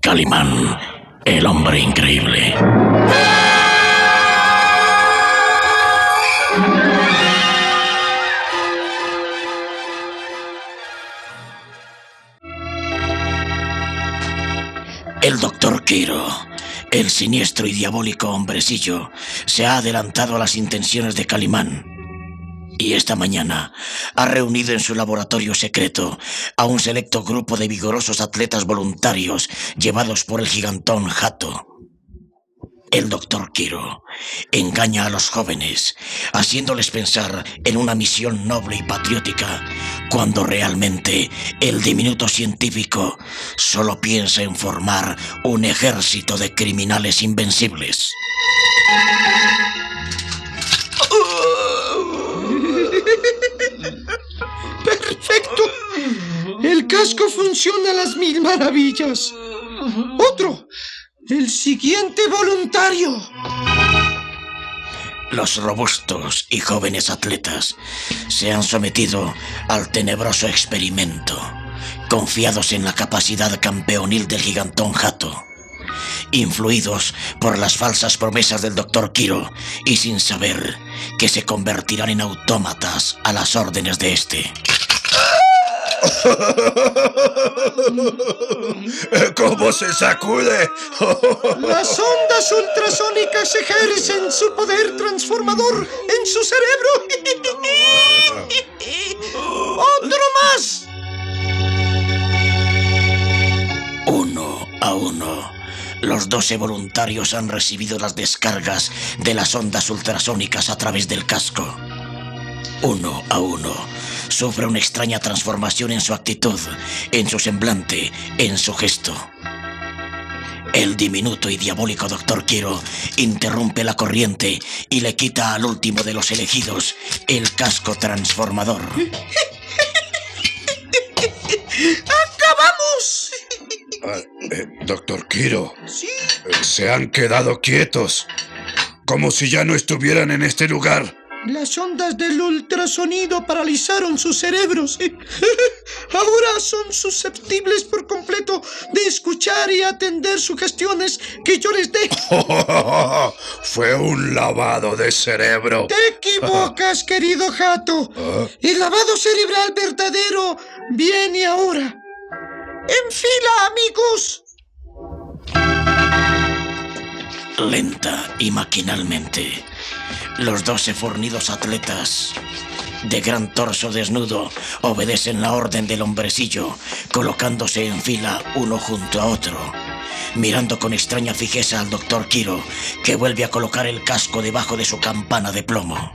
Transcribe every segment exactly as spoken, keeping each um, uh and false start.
Calimán, el hombre increíble. El doctor Quiro, el siniestro y diabólico hombrecillo, se ha adelantado a las intenciones de Calimán. Y esta mañana ha reunido en su laboratorio secreto a un selecto grupo de vigorosos atletas voluntarios llevados por el gigantón Hato. El doctor Quiro engaña a los jóvenes, haciéndoles pensar en una misión noble y patriótica, cuando realmente el diminuto científico solo piensa en formar un ejército de criminales invencibles. ¡Perfecto! El casco funciona a las mil maravillas. ¡Otro! ¡El siguiente voluntario! Los robustos y jóvenes atletas se han sometido al tenebroso experimento, confiados en la capacidad campeonil del gigantón Hato, influidos por las falsas promesas del doctor Quiro y sin saber que se convertirán en autómatas a las órdenes de este. ¿Cómo se sacude? Las ondas ultrasónicas ejercen su poder transformador en su cerebro. ¡Otro más! Uno a uno, los doce voluntarios han recibido las descargas de las ondas ultrasónicas a través del casco. Uno a uno, sufre una extraña transformación en su actitud, en su semblante, en su gesto. El diminuto y diabólico doctor Quiro interrumpe la corriente y le quita al último de los elegidos el casco transformador. ¡Acabamos! Ah, eh, doctor Quiro. Sí. Eh, se han quedado quietos, como si ya no estuvieran en este lugar. Las ondas del ultrasonido paralizaron sus cerebros. Ahora son susceptibles por completo de escuchar y atender sugestiones que yo les dé. Fue un lavado de cerebro. Te equivocas, querido Hato. ¿Ah? El lavado cerebral verdadero viene ahora. ¡En fila, amigos! Lenta y maquinalmente, los doce fornidos atletas de gran torso desnudo obedecen la orden del hombrecillo, colocándose en fila uno junto a otro, mirando con extraña fijeza al doctor Quiro, que vuelve a colocar el casco debajo de su campana de plomo.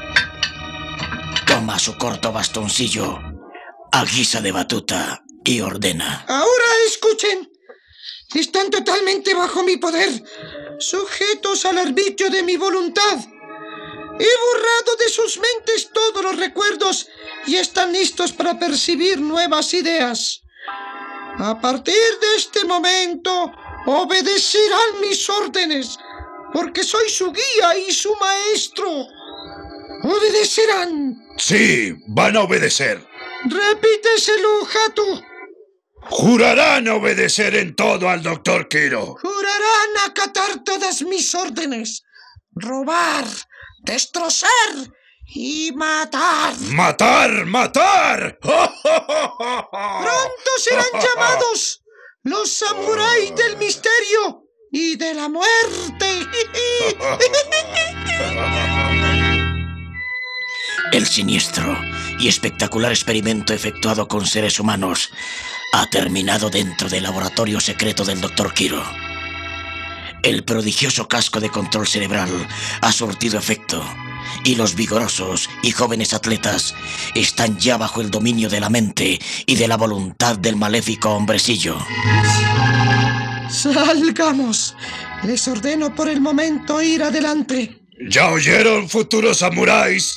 Toma su corto bastoncillo a guisa de batuta y ordena: Ahora escuchen. Están totalmente bajo mi poder, sujetos al arbitrio de mi voluntad. He borrado de sus mentes todos los recuerdos y están listos para percibir nuevas ideas. A partir de este momento, obedecerán mis órdenes, porque soy su guía y su maestro. Obedecerán. Sí, van a obedecer. Repíteselo, Hato. Jurarán obedecer en todo al doctor Quiro. Jurarán acatar todas mis órdenes. Robar, destrozar y matar. ¡Matar! ¡Matar! Pronto serán llamados los samuráis del misterio y de la muerte. El siniestro y espectacular experimento efectuado con seres humanos ha terminado dentro del laboratorio secreto del doctor Quiro. El prodigioso casco de control cerebral ha surtido efecto y los vigorosos y jóvenes atletas están ya bajo el dominio de la mente y de la voluntad del maléfico hombrecillo. Salgamos. Les ordeno por el momento ir adelante. ¿Ya oyeron, futuros samuráis?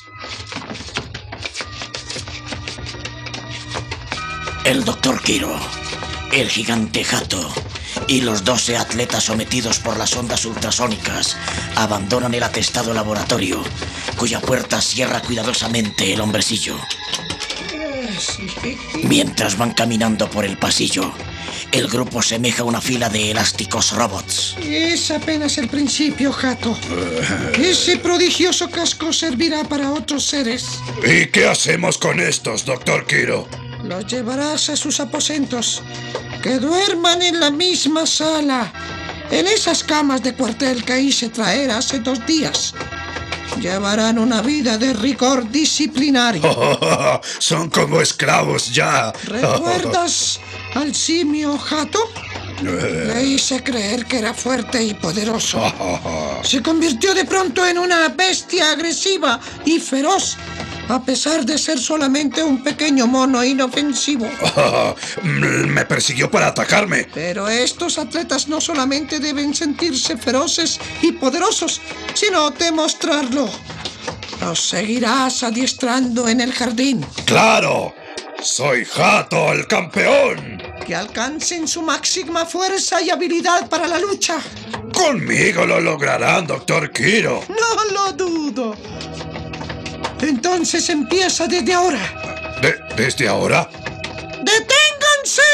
El doctor Quiro, el gigante Hato y los doce atletas sometidos por las ondas ultrasónicas abandonan el atestado laboratorio, cuya puerta cierra cuidadosamente el hombrecillo. Mientras van caminando por el pasillo, El grupo semeja una fila de elásticos robots. Es apenas el principio, Hato. Ese prodigioso casco servirá para otros seres. ¿Y qué hacemos con estos, doctor Quiro? Los llevarás a sus aposentos. Que duerman en la misma sala, en esas camas de cuartel que hice traer hace dos días. Llevarán una vida de rigor disciplinario. Oh, son como esclavos ya. ¿Recuerdas al simio Hato? Le hice creer que era fuerte y poderoso. Se convirtió de pronto en una bestia agresiva y feroz, a pesar de ser solamente un pequeño mono inofensivo. Me persiguió para atacarme. Pero estos atletas no solamente deben sentirse feroces y poderosos, sino demostrarlo. Los seguirás adiestrando en el jardín. ¡Claro! ¡Soy Hato, el campeón! Que alcancen su máxima fuerza y habilidad para la lucha. Conmigo lo lograrán, doctor Quiro. No lo dudo. Entonces empieza desde ahora. ¿De, ¿Desde ahora? ¡Deténganse!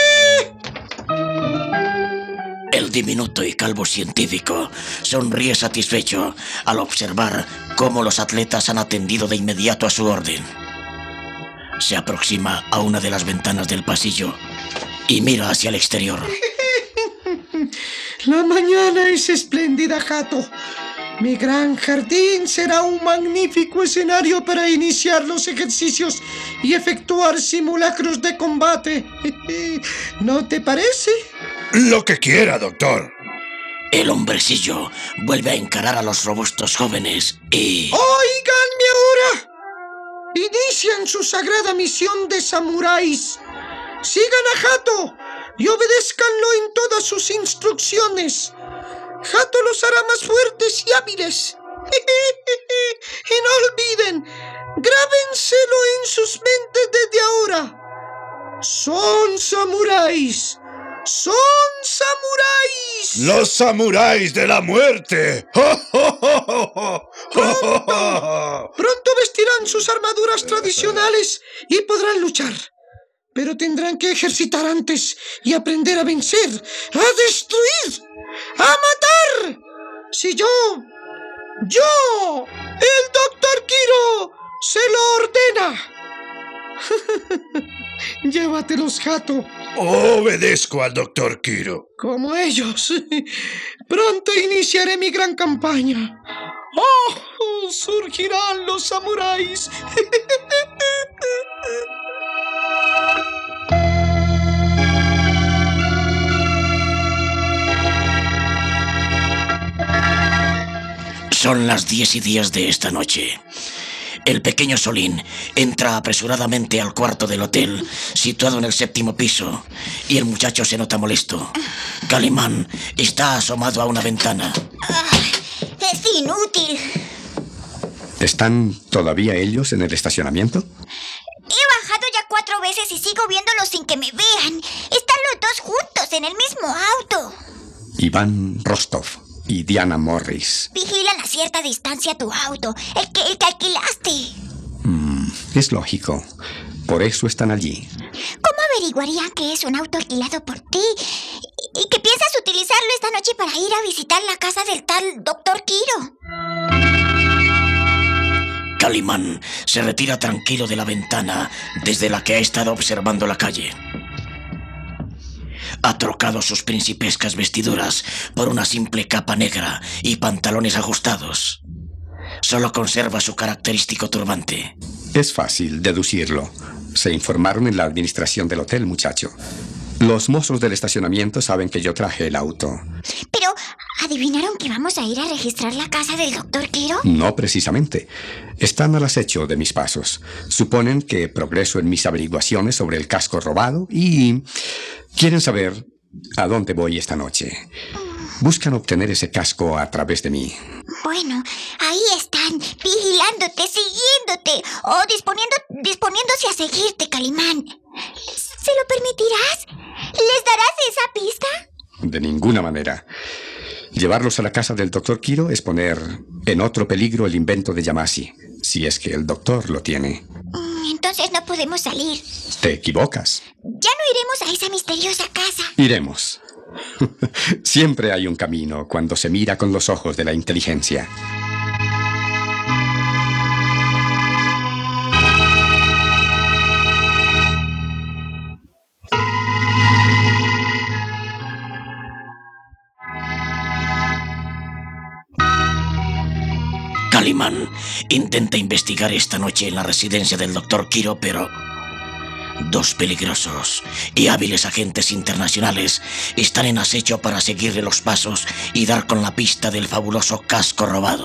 El diminuto y calvo científico sonríe satisfecho al observar cómo los atletas han atendido de inmediato a su orden. Se aproxima a una de las ventanas del pasillo y mira hacia el exterior. La mañana es espléndida, Hato. Mi gran jardín será un magnífico escenario para iniciar los ejercicios y efectuar simulacros de combate. ¿No te parece? Lo que quiera, doctor. El hombrecillo vuelve a encarar a los robustos jóvenes y... ¡Óiganme ahora! Inician su sagrada misión de samuráis. Sigan a Hato y obedézcanlo en todas sus instrucciones. Hato los hará más fuertes y hábiles. Y no olviden, grábenselo en sus mentes desde ahora. Son samuráis. ¡Son samuráis! ¡Los samuráis de la muerte! Pronto, pronto vestirán sus armaduras tradicionales y podrán luchar. Pero tendrán que ejercitar antes y aprender a vencer, a destruir, a matar. Si yo, yo, el doctor Quiro, se lo ordena. Llévatelos, Hato. Obedezco al doctor Quiro. Como ellos. Pronto iniciaré mi gran campaña. ¡Oh! Surgirán los samuráis. Son las diez y diez de esta noche. El pequeño Solín entra apresuradamente al cuarto del hotel, situado en el séptimo piso, y el muchacho se nota molesto. Calimán está asomado a una ventana. ¡Es inútil! ¿Están todavía ellos en el estacionamiento? He bajado ya cuatro veces y sigo viéndolos sin que me vean. Están los dos juntos en el mismo auto. Iván Rostov y Diana Morris. Vigilan a cierta distancia tu auto, el que, el que alquilaste. Mm, es lógico. Por eso están allí. ¿Cómo averiguarían que es un auto alquilado por ti? ¿Y, y que piensas utilizarlo esta noche para ir a visitar la casa del tal doctor Quiro? Calimán se retira tranquilo de la ventana desde la que ha estado observando la calle. Ha trocado sus principescas vestiduras por una simple capa negra y pantalones ajustados. Solo conserva su característico turbante. Es fácil deducirlo. Se informaron en la administración del hotel, muchacho. Los mozos del estacionamiento saben que yo traje el auto. Pero, ¿adivinaron que vamos a ir a registrar la casa del doctor Quiro? No precisamente. Están al acecho de mis pasos. Suponen que progreso en mis averiguaciones sobre el casco robado y quieren saber a dónde voy esta noche. Buscan obtener ese casco a través de mí. Bueno, ahí están, vigilándote, siguiéndote o disponiendo, disponiéndose a seguirte, Calimán. ¿Se lo permitirás? ¿Les darás esa pista? De ninguna manera. Llevarlos a la casa del doctor Quiro es poner en otro peligro el invento de Yamasi, si es que el doctor lo tiene. Entonces no podemos salir. Te equivocas. Ya no iremos a esa misteriosa casa? Iremos. Siempre hay un camino cuando se mira con los ojos de la inteligencia. Calimán intenta investigar esta noche en la residencia del doctor Quiro, pero dos peligrosos y hábiles agentes internacionales están en acecho para seguirle los pasos y dar con la pista del fabuloso casco robado.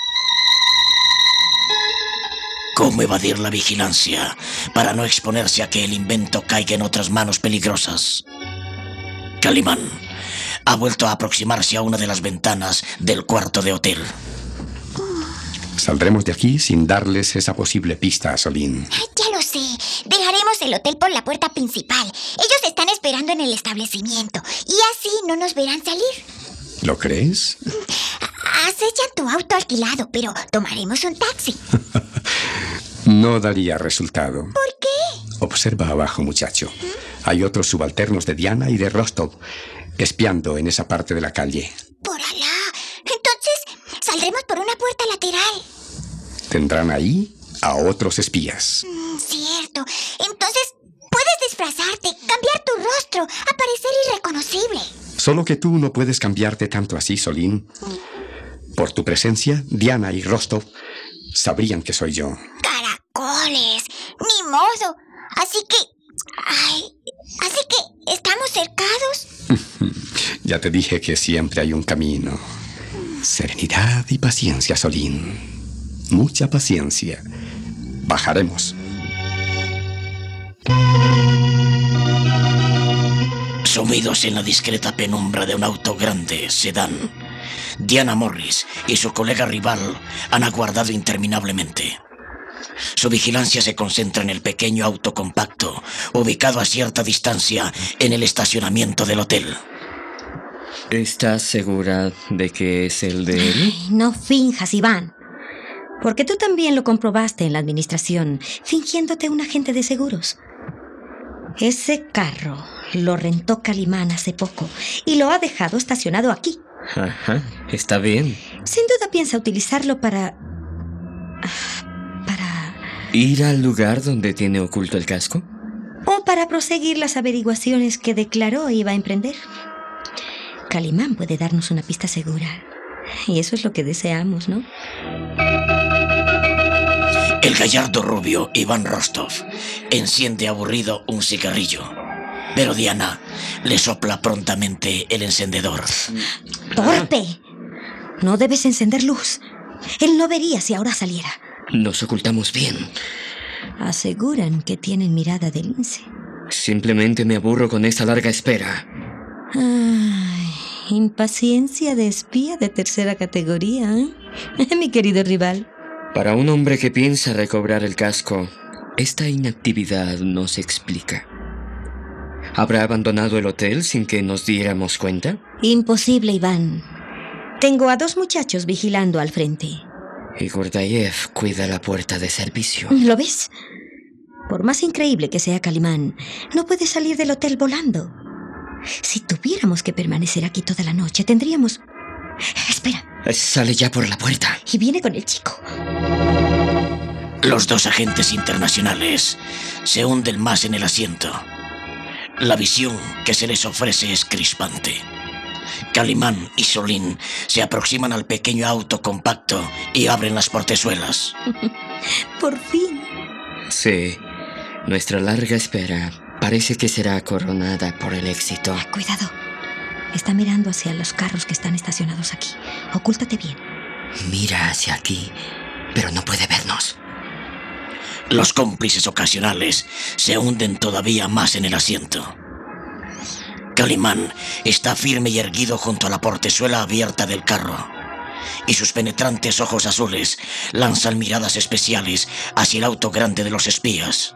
¿Cómo evadir la vigilancia para no exponerse a que el invento caiga en otras manos peligrosas? Calimán ha vuelto a aproximarse a una de las ventanas del cuarto de hotel. Saldremos de aquí sin darles esa posible pista a Solín. Ya lo sé. Dejaremos el hotel por la puerta principal. Ellos están esperando en el establecimiento y así no nos verán salir. ¿Lo crees? Acechan tu auto alquilado, pero tomaremos un taxi. No daría resultado. ¿Por qué? Observa abajo, muchacho. Hay otros subalternos de Diana y de Rostov espiando en esa parte de la calle. ¡Por Alá! Entonces, saldremos por una puerta lateral. Tendrán ahí a otros espías. Mm, cierto. Entonces, puedes disfrazarte, cambiar tu rostro, aparecer irreconocible. Solo que tú no puedes cambiarte tanto así, Solín. Por tu presencia, Diana y Rostov sabrían que soy yo. ¡Caracoles! ¡Ni modo! Así que... Ay, así que... ¿estamos cercados? Ya te dije que siempre hay un camino. Serenidad y paciencia, Solín. Mucha paciencia. Bajaremos. Sumidos en la discreta penumbra de un auto grande, sedán, Diana Morris y su colega rival han aguardado interminablemente. Su vigilancia se concentra en el pequeño auto compacto, ubicado a cierta distancia en el estacionamiento del hotel. ¿Estás segura de que es el de él? Ay, no finjas, Iván. Porque tú también lo comprobaste en la administración, fingiéndote un agente de seguros. Ese carro lo rentó Calimán hace poco y lo ha dejado estacionado aquí. Ajá, está bien. Sin duda piensa utilizarlo para... para... ¿Ir al lugar donde tiene oculto el casco? o para proseguir las averiguaciones que declaró iba a emprender. Calimán puede darnos una pista segura. Y eso es lo que deseamos, ¿no? El gallardo rubio Iván Rostov enciende aburrido un cigarrillo, pero Diana le sopla prontamente el encendedor. ¡Torpe! No debes encender luz. Él no vería si ahora saliera. Nos ocultamos bien. Aseguran que tienen mirada de lince. Simplemente me aburro con esta larga espera. Ay, impaciencia de espía de tercera categoría, ¿eh? Mi querido rival. Para un hombre que piensa recobrar el casco, esta inactividad no se explica. ¿Habrá abandonado el hotel sin que nos diéramos cuenta? Imposible, Iván. Tengo a dos muchachos vigilando al frente. Y Gordayev cuida la puerta de servicio. ¿Lo ves? Por más increíble que sea Calimán, no puede salir del hotel volando. Si tuviéramos que permanecer aquí toda la noche, tendríamos... Espera. Sale ya por la puerta. Y viene con el chico. Los dos agentes internacionales se hunden más en el asiento. La visión que se les ofrece es crispante. Calimán y Solín se aproximan al pequeño auto compacto y abren las portezuelas. Por fin. Sí, nuestra larga espera parece que será coronada por el éxito. Cuidado. Está mirando hacia los carros que están estacionados aquí. Ocúltate bien. Mira hacia aquí, pero no puede vernos. Los cómplices ocasionales se hunden todavía más en el asiento. Calimán está firme y erguido junto a la portezuela abierta del carro, y sus penetrantes ojos azules lanzan miradas especiales hacia el auto grande de los espías.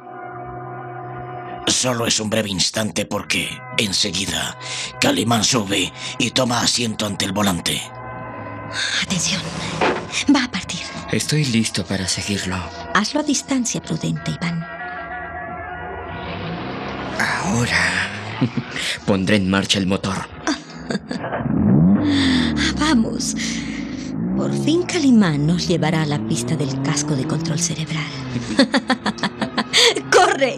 Solo es un breve instante porque, enseguida, Calimán sube y toma asiento ante el volante. Atención. Va a partir. Estoy listo para seguirlo. Hazlo a distancia prudente, Iván. Ahora pondré en marcha el motor. Vamos. Por fin Calimán nos llevará a la pista del casco de control cerebral. ¡Corre!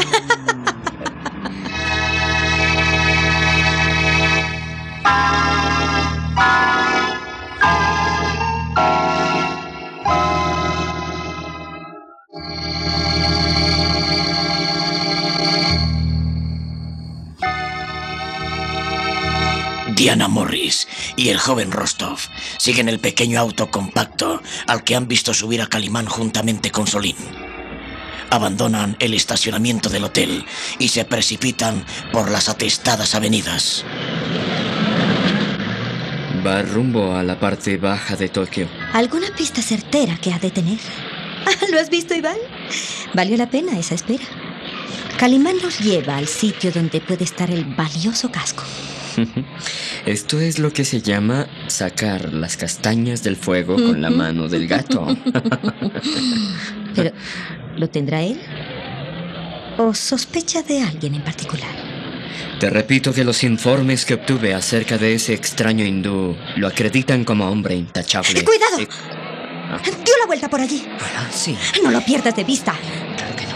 Diana Morris y el joven Rostov siguen el pequeño auto compacto al que han visto subir a Calimán juntamente con Solín. Abandonan el estacionamiento del hotel y se precipitan por las atestadas avenidas. Va rumbo a la parte baja de Tokio. ¿Alguna pista certera que ha de tener? ¿Lo has visto, Iván? Valió la pena esa espera. Calimán nos lleva al sitio donde puede estar el valioso casco. Esto es lo que se llama sacar las castañas del fuego con la mano del gato. Pero, ¿lo tendrá él? ¿O sospecha de alguien en particular? Te repito que los informes que obtuve acerca de ese extraño hindú lo acreditan como hombre intachable. ¡Cuidado! Eh, ah. Dio la vuelta por allí. Ah, sí. No lo pierdas de vista. Claro que no.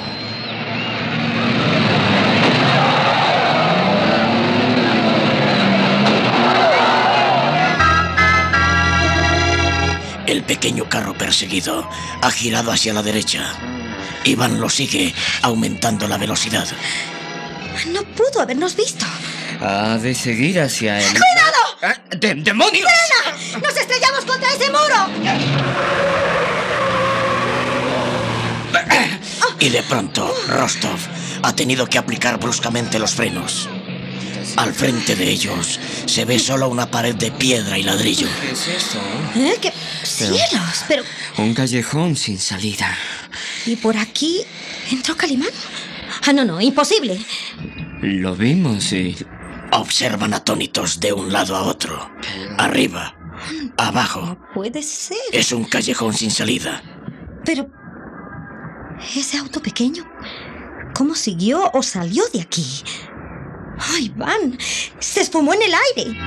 El pequeño carro perseguido ha girado hacia la derecha. Iván lo sigue, aumentando la velocidad. No pudo habernos visto. Ha de seguir hacia el... ¡Cuidado! ¡Ah, de- ¡Demonios! ¡Frena! ¡Nos estrellamos contra ese muro! Y de pronto, Rostov ha tenido que aplicar bruscamente los frenos. Al frente de ellos se ve solo una pared de piedra y ladrillo. ¿Qué es eso? ¿Eh? ¡Qué cielos! Pero... Un callejón sin salida. ¿Y por aquí entró Calimán? Ah, no, no, imposible. Lo vimos y... Observan atónitos de un lado a otro. Arriba, abajo. No puede ser. Es un callejón sin salida. Pero... ¿ese auto pequeño? ¿Cómo siguió o salió de aquí? ¡Ay, Van! ¡Se esfumó en el aire!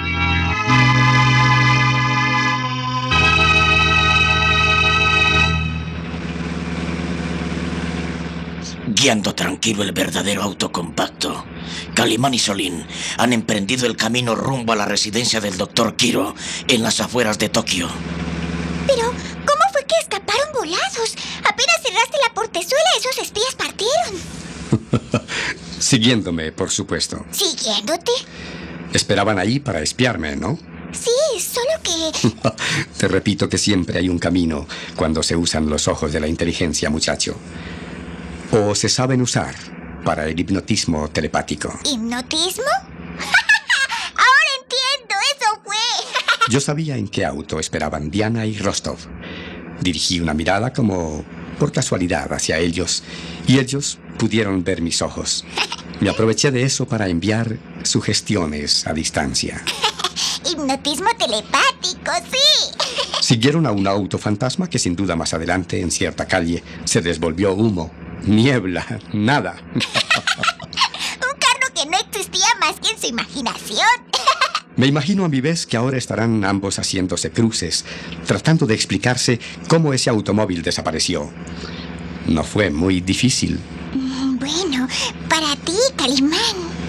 Guiando tranquilo el verdadero auto compacto, Calimán y Solín han emprendido el camino rumbo a la residencia del doctor Kiro en las afueras de Tokio. Pero, ¿cómo fue que escaparon volados? Apenas cerraste la portezuela, esos espías partieron. Siguiéndome, por supuesto. ¿Siguiéndote? Esperaban ahí para espiarme, ¿no? Sí, solo que... Te repito que siempre hay un camino cuando se usan los ojos de la inteligencia, muchacho. O se saben usar para el hipnotismo telepático. ¿Hipnotismo? Ahora entiendo, eso fue. Yo sabía en qué auto esperaban Diana y Rostov. Dirigí una mirada como por casualidad hacia ellos y ellos pudieron ver mis ojos. Me aproveché de eso para enviar sugestiones a distancia. Hipnotismo telepático, sí. Siguieron a un auto fantasma que sin duda más adelante en cierta calle se desvolvió humo, niebla, nada. Un carro que no existía más que en su imaginación. Me imagino a mi vez que ahora estarán ambos haciéndose cruces, tratando de explicarse cómo ese automóvil desapareció. No fue muy difícil. Bueno, para ti, Calimán.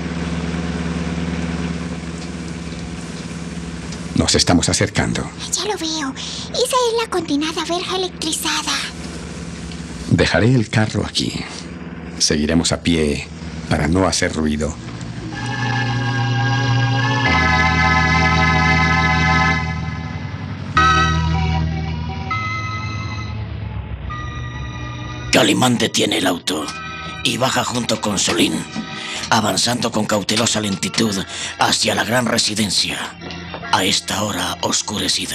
Nos estamos acercando. Ya lo veo. Esa es la condenada verja electrizada. Dejaré el carro aquí. Seguiremos a pie para no hacer ruido. Calimán detiene el auto y baja junto con Solín, avanzando con cautelosa lentitud hacia la gran residencia, a esta hora oscurecida.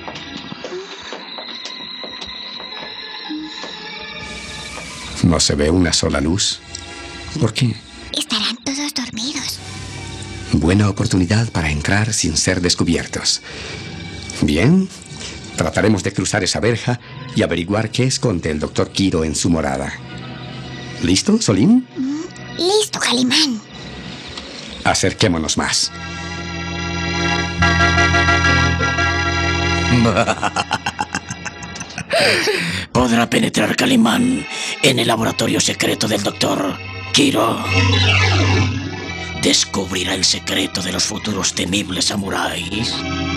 No se ve una sola luz. ¿Por qué? Estarán todos dormidos. Buena oportunidad para entrar sin ser descubiertos. Bien, trataremos de cruzar esa verja y averiguar qué esconde el doctor Kiro en su morada. ¿Listo, Solín? Mm, listo, Calimán. Acerquémonos más. Podrá penetrar Calimán en el laboratorio secreto del doctor Kiro. Descubrirá el secreto de los futuros temibles samuráis.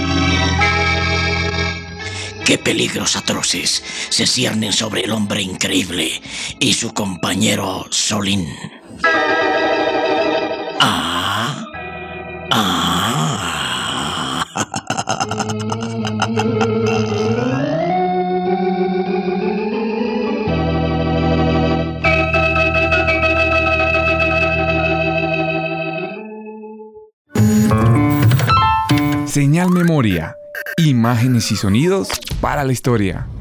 Qué peligros atroces se ciernen sobre el hombre increíble y su compañero Solín. Ah, ah. Señal Memoria. Imágenes y sonidos para la historia.